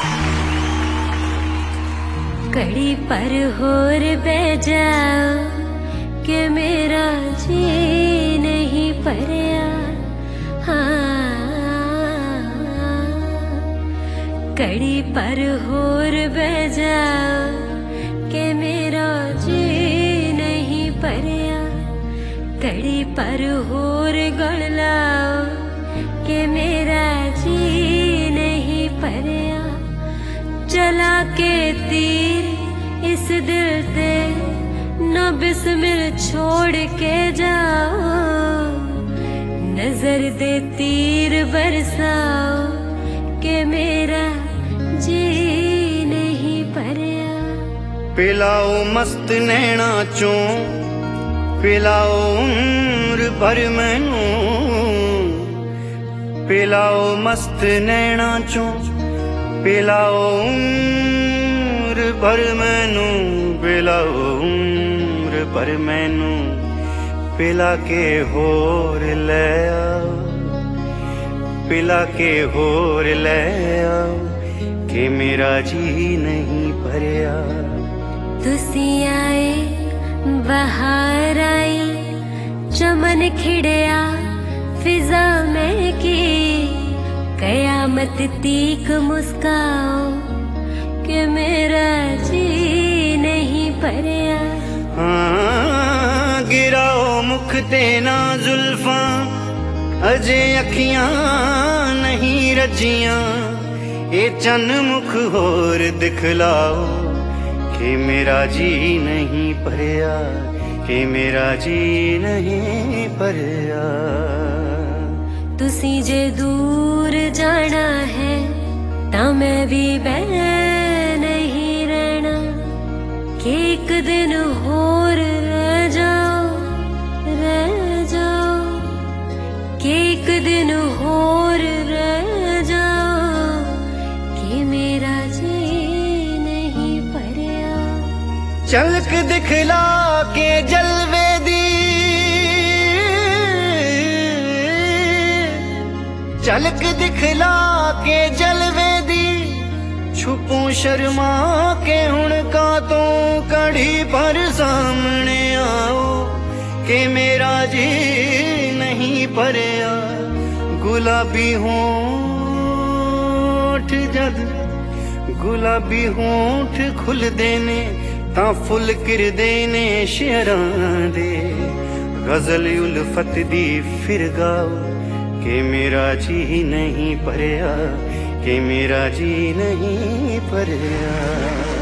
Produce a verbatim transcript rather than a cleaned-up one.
कड़ी पर होर बह जाओ कि मेरा जी नहीं भरिया। हाँ, कड़ी पर होर बह जाओ कि मेरा जी नहीं भरिया। कड़ी पर होर गल लाओ कि मेरा जी नहीं भरिया। चला के तीर इस दिल ते न बिस्मिल छोड़ के जाओ। नजर दे तीर बरसाओ कि मेरा जी नहीं भरिया। पिलाओ मस्त नैना चों पिलाओ उम्र भर मैनू। पिलाओ मस्त नैना चों पिलाओ उम्र भर मैनू। पिलाओ उम्र भर मैनू। पिला के होर ले आओ पिला के होर ले आओ कि मेरा जी नहीं भरिया। तुसी आए बहार आई चमन खिड़या फिजा में की। कयामत तीक मुस्काओ कि मेरा जी नहीं भरिया। हाँ, गिराओ मुख ते ना जुल्फा अजे अखियां नहीं रजियां। ये चन मुख होर दिखलाओ कि मेरा जी नहीं भरिया। कि मेरा जी नहीं भरिया। तुसी जे दूर जाना है ता मैं भी बह नहीं रहना। कि एक दिन होर रह जाओ रह जाओ। कि एक दिन होर रह जाओ कि मेरा जी नहीं भरिया। झलक दिखला के जलवे दी झलक दिखला के जलवे दी। छुपूं शर्मा के हुण का तो कड़ी पर सामने आओ कि मेरा जी नहीं भरिया। गुलाबी होंठ जद गुलाबी होंठ खुल देने तां फुल किर देने शेरां दे। गजल उल्फत दी फिर गाओ कि मेरा जी नहीं भरिया। कि मेरा जी नहीं भरिया।